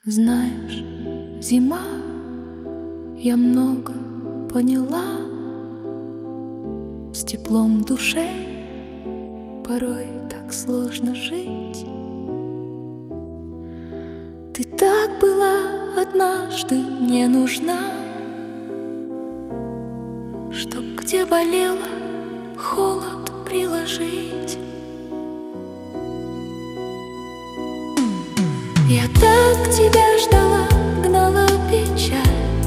Знаешь, зима, я много поняла. С теплом в душе порой так сложно жить. Ты так была однажды не нужна, чтоб где болело холод приложить. Я так тебя ждала, гнала печаль,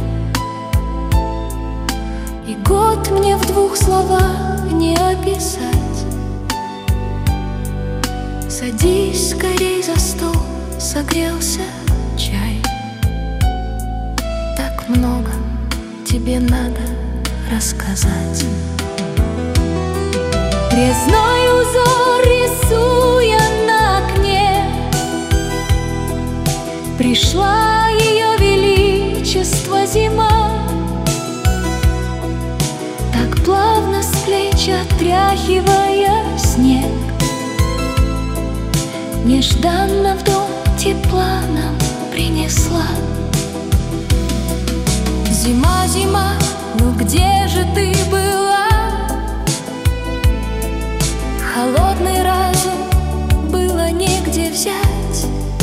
и год мне в двух словах не описать. Садись скорей за стол, согрелся чай. Так много тебе надо рассказать. Резной узор рисуя на окне, пришла ее величество зима. Так плавно с плеч отряхивая снег, нежданно в дом тепла нам принесла. Зима, зима, ну где же ты была? Холодный разум было негде взять.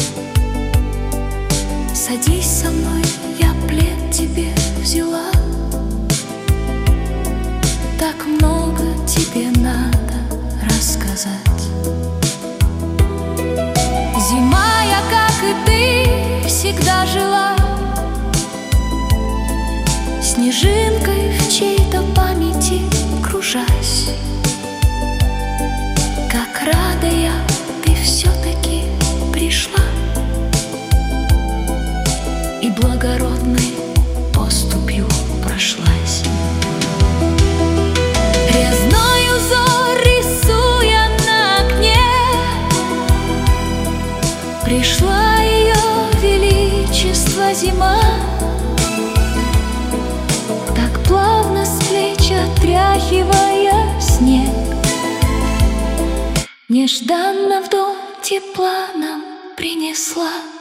Садись со мной, я плед тебе взяла. Так много тебе надо рассказать. Зима, я, как и ты, всегда жила снежинкой в чьей-то памяти кружась. Как рада я, ты все-таки пришла и благородной поступью прошлась. Резной узор рисуя на окне, пришла ее величество зима. Так плавно с плеч отряхивая снег, нежданно в дом тепла нам принесла.